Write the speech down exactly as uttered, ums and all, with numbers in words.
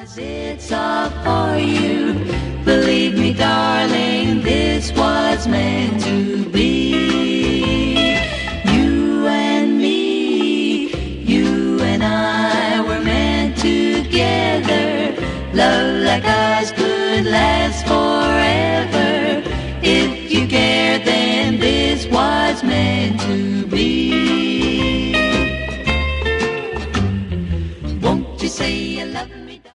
It's all for you. Believe me, darling, this was meant to be. You and me, you and I were meant together. Love like ours could last for